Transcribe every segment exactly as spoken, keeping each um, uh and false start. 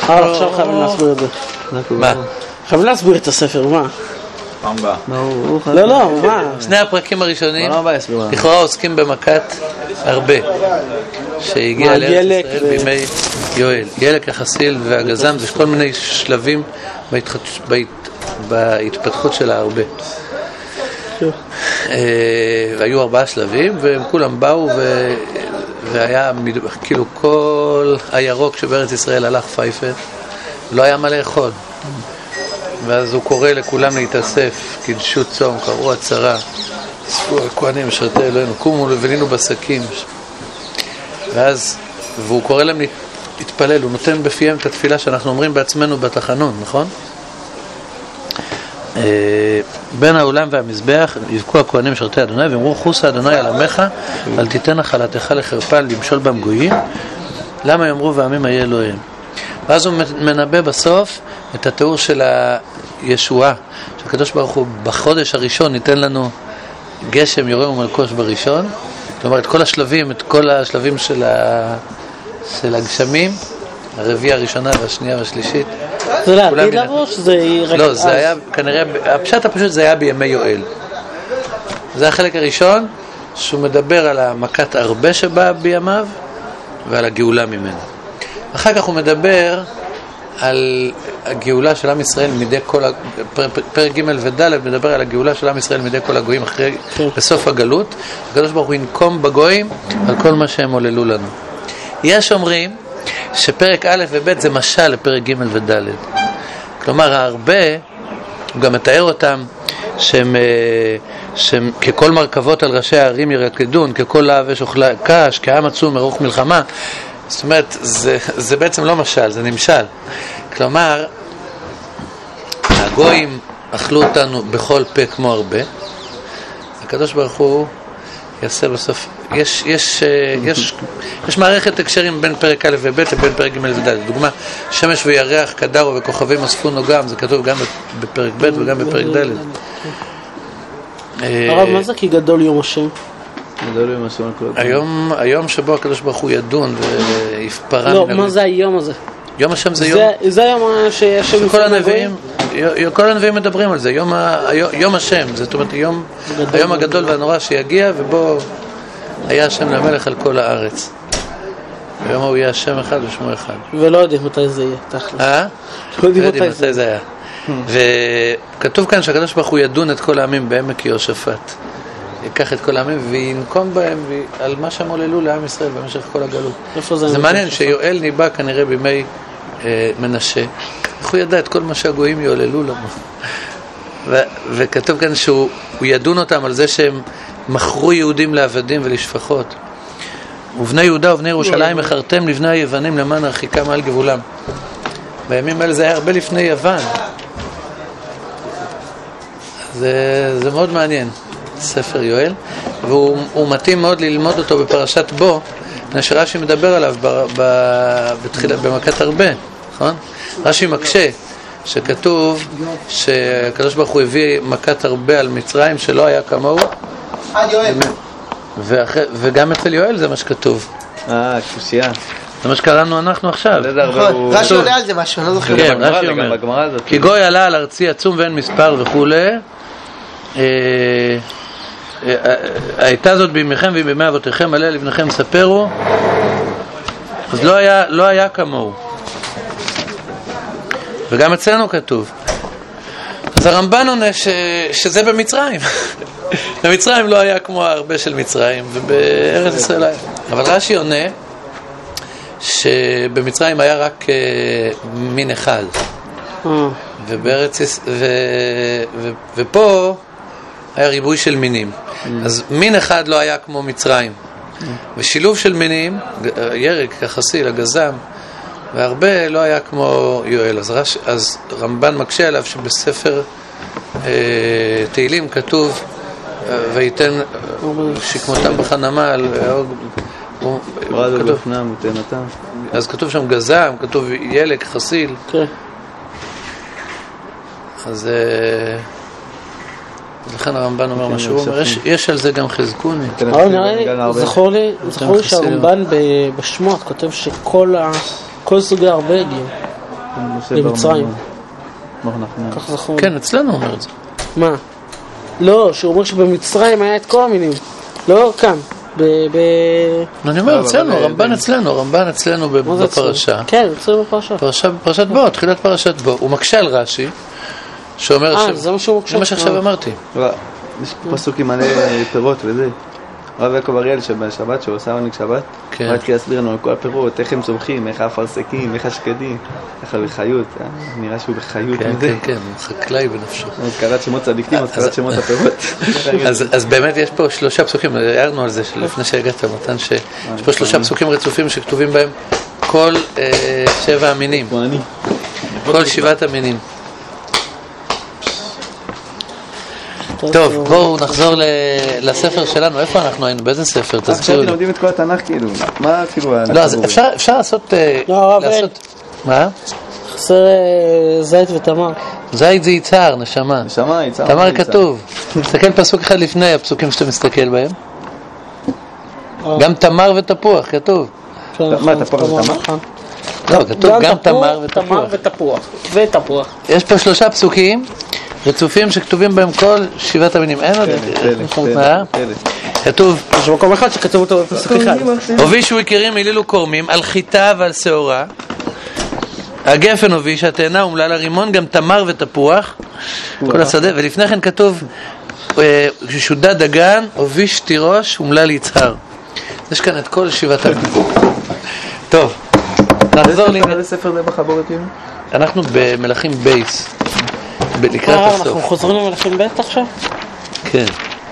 אה, עכשיו חייבים להסביר את זה. מה? חייבים להסביר את הספר, מה? פעם באה. לא, לא, מה? שני הפרקים הראשונים לכאורה עוסקים במכת הרבה שהגיע לארץ ישראל בימי יואל. ילק, החסיל והגזם זה כל מיני שלבים בהתפתחות של הרבה. והיו ארבעה שלבים והם כולם באו והיה כאילו כל הירוק שבארץ ישראל הלך פייפה, לא היה מה לאכול. ואז הוא קורא לכולם להתאסף, קידשו צום, קראו הצרה, אספו הכהנים משרתי אלוהינו, קומו לבנינו בשקים. ואז, והוא קורא להם להתפלל, הוא נותן בפיהם את התפילה שאנחנו אומרים בעצמנו בתחנון, נכון? בין העולם והמזבח יבכו הכהנים משרתי אדוני ואמרו חוסה אדוני על עמך אל תיתן נחלתך לחרפה למשול בם גויים. למה יאמרו ועמים איה אלוהים? ואז הוא מנבא בסוף את התיאור של הישועה, שהקדוש ברוך הוא בחודש הראשון ניתן לנו גשם יורה ומלקוש בראשון, כלומר את כל השלבים, את כל השלבים של, ה... של הגשמים, הרביעי הראשונה והשנייה והשלישית. זה לעתיד לבוא שזה רק לא, זה היה כנראה, הפשט הפשוט זה היה בימי יואל. זה החלק הראשון שהוא מדבר על המכת הרבה שבאה בימיו ועל הגאולה ממנו. אחר כך הוא מדבר על הגאולה של עם ישראל מידי כל, פרק ג' וד' מדבר על הגאולה של עם ישראל מידי כל הגויים אחרי, בסוף הגלות. הקדוש ברוך הוא ינקום בגויים על כל מה שהם עוללו לנו. יש אומרים שפרק א' וב' זה משל לפרק ג' וד'. כלומר הרבה, הוא גם מתאר אותם שהם, שהם ככל מרכבות על ראשי הערים ירקדון, ככל להב ושוכלה קש, כעם עצום מרוך מלחמה. זאת אומרת, זה, זה בעצם לא משל, זה נמשל. כלומר, הגויים אכלו אותנו בכל פה כמו הרבה. הקדוש ברוך הוא יעשה בסוף, יש, יש, יש, יש מערכת הקשרים בין פרק א' וב' לבין פרק ג' וד'. דוגמה, שמש וירח, קדרו וכוכבים אספו נוגם, זה כתוב גם בפרק ב' וגם בפרק ד'. הרב, מה זה כי גדול יום השם? היום, היום שבו הקדוש ברוך הוא ידון ויפפרה. לא, מה זה היום הזה? יום השם זה יום. זה היום שהשם כל הנביאים, כל הנביאים מדברים על זה, יום, יום השם, זאת אומרת יום, היום הגדול והנורא שיגיע ובו היה השם למלך על כל הארץ. היום הוא יהיה השם אחד ושמו אחד. ולא יודעים מתי זה יהיה, תכל'ס. אה? לא יודעים מתי זה היה. וכתוב כאן שהקדוש ברוך הוא ידון את כל העמים בעמק יהושפט. ייקח את כל העמים וינקום בהם על מה שהם עוללו לעם ישראל במשך כל הגלות. זה, זה מעניין שיואל ניבא כנראה בימי אה, מנשה. איך הוא ידע את כל מה שהגויים יעוללו לנו? ו- וכתוב כאן שהוא ידון אותם על זה שהם מכרו יהודים לעבדים ולשפחות. ובני יהודה ובני ירושלים מכרתם לבני היוונים למען הרחיקה מעל גבולם. בימים האלה זה היה הרבה לפני יוון. זה, זה מאוד מעניין. ספר יואל, והוא מתאים מאוד ללמוד אותו בפרשת בו, שרש"י מדבר עליו בתחילת, במכת הרבה, נכון? רש"י מקשה שכתוב שהקדוש ברוך הוא הביא מכת הרבה על מצרים שלא היה כמוהו, וגם אצל יואל זה מה שכתוב. אה, קושייה. זה מה שקראנו אנחנו עכשיו. רש"י עולה על זה משהו, אני לא זוכר. כן, רש"י אומר, כי גוי עלה על ארצי עצום ואין מספר וכולי, הייתה זאת בימיכם ובימי אבותיכם, עליה לבניכם ספרו. אז לא היה, לא היה כמוהו. וגם אצלנו כתוב. אז הרמב"ן עונה ש... שזה במצרים. במצרים לא היה כמו הרבה של מצרים, ובארץ ישראל היה. אבל רש"י עונה שבמצרים היה רק מין אחד. ובארץ ו... ו... ופה היה ריבוי של מינים. אז מין אחד לא היה כמו מצרים. ושילוב של מינים, ירק, החסיל, הגזם, והרבה לא היה כמו יואל. אז, רש... אז רמב"ן מקשה עליו שבספר אה, תהילים כתוב ויתן שכמותם בחנמל, אז כתוב שם גזם, כתוב ילק, חסיל. אז לכן הרמב"ן אומר מה שהוא אומר, יש על זה גם חזקוני. אבל נראה לי, זכור לי שהרמב"ן בשמות כותב שכל סוגי הרבה הגיעו. למצרים. כך זכור. כן, אצלנו אומר את זה. מה? לא, שהוא אומר שבמצרים היה את כל המינים. לא כאן. אני אומר אצלנו, הרמב"ן אצלנו, הרמב"ן אצלנו בפרשה. כן, אצלנו בפרשה. פרשת בו, תחילת פרשת בו. הוא מקשה על רש"י, שאומר... אה, זה מה שהוא מקשה. זה מה שעכשיו אמרתי. יש פסוק עם מלא פירות וזה. הרב יעקב אריאל שבשבת, שהוא עושה עונג שבת, הוא התחיל להסביר לנו על כל הפירות, איך הם צומחים, איך האפרסקים, איך השקדים, איך בחיות, נראה שהוא בחיות. כן, כן, כן, הוא חקלאי בנפשו. הזכרת שמות צדיקים, הזכרת שמות הפירות. אז באמת יש פה שלושה פסוקים, הערנו על זה לפני שהגעת מתן, שיש פה שלושה פסוקים רצופים שכתובים בהם כל שבע המינים, כל שבעת המינים. טוב, בואו נחזור לספר שלנו. איפה אנחנו היינו? באיזה ספר? תזכירו לי. עכשיו לומדים את כל התנ"ך כאילו. מה כאילו... לא, אז אפשר לעשות... לא, אבל... מה? חסר זית ותמר. זית זה יצהר, נשמה. נשמה, יצהר. תמר כתוב. תסתכל פסוק אחד לפני הפסוקים שאתה מסתכל בהם. גם תמר ותפוח, כתוב. מה, תפוח ותמר? לא, כתוב גם תמר ותפוח. תמר ותפוח. ותפוח. יש פה שלושה פסוקים רצופים שכתובים בהם כל שבעת המינים. אין עוד... כתוב... יש מקום אחד שכתוב אותו בפסוק אחד. הובישו עיקרים הילילו קורמים על חיטה ועל שעורה. הגפן הוביש, התאנה אומלל הרימון, גם תמר ותפוח. כל השדה. ולפני כן כתוב ששודד דגן, הוביש תירוש, אומלל יצהר. יש כאן את כל שבעת המינים. טוב. נחזור לי... איזה ספר זה בחבורת יום? אנחנו במלכים בייס. לקראת הסוף. אנחנו חוזרים למלכים בית עכשיו? כן.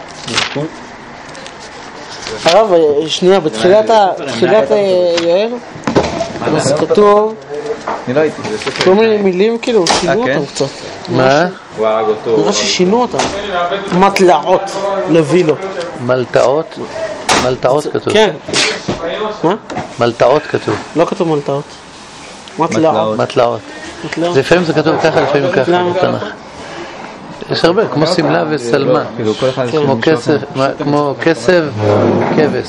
הרב, שנייה, בתחילת יואל, אז כתוב כל מיני מילים כאילו, שינו אותם קצת. מה? נראה ששינו אותם. מטלעות, לווילו. מלטעות? מלטעות כתוב. כן. מה? מלטעות כתוב. לא כתוב מלטעות. מטלעות. מטלעות. לפעמים זה כתוב ככה, לפעמים ככה בתנ"ך. יש הרבה, כמו סמלה וסלמה, כמו כסב וכבש.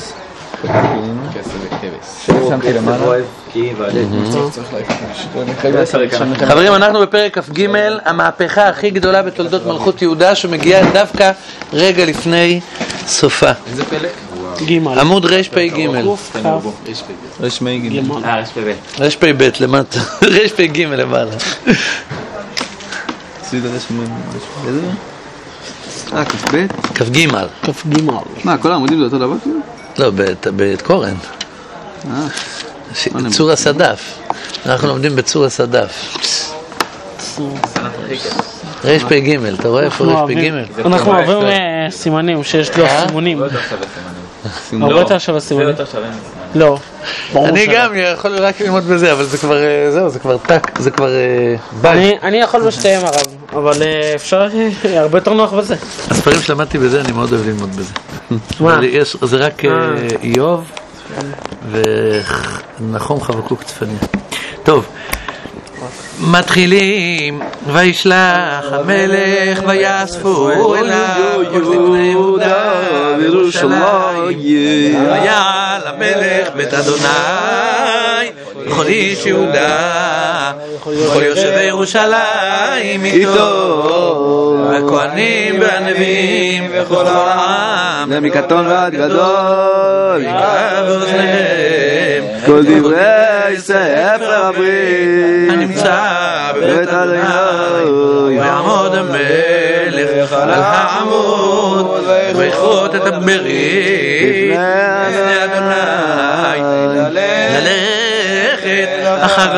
חברים, אנחנו בפרק כ"ג, המהפכה הכי גדולה בתולדות מלכות יהודה, שמגיעה דווקא רגע לפני סופה. איזה פלק? עמוד רפ"ג. רפ"ג. רפ"ב למטה, רפ"ג למעלה. אה, כ"ב? כ"ג. כ"ג. מה, כל העמודים זה אותו דבר? לא, בית קורן. צור הסדף. אנחנו לומדים בצור הסדף. רפ"ג, אתה רואה איפה רפ"ג? אנחנו אוהבים סימנים, שיש לו סימונים. הרבה יותר שווה סימונים. לא. אני גם יכול רק ללמוד בזה, אבל זה כבר, זהו, זה כבר טק, זה כבר באג. אני יכול בשתיהם הרב, אבל אפשר הרבה יותר נוח בזה. הספרים שלמדתי בזה, אני מאוד אוהב ללמוד בזה. מה? זה רק איוב ונחום חבקוק צפניה. טוב. מתחילים, וישלח המלך ויאספו אליו כל זקני יהודה וירושלים, ויעל המלך בית אדוני וכל איש יהודה וכל יושבי ירושלים איתו, והכהנים והנביאים וכל העם, מקטון ועד גדול יקרא באוזניהם כל דברי ספר הברית הנמצא בבית אדוני, ויעמוד המלך על העמוד ויכרות את הברית לפני אדוני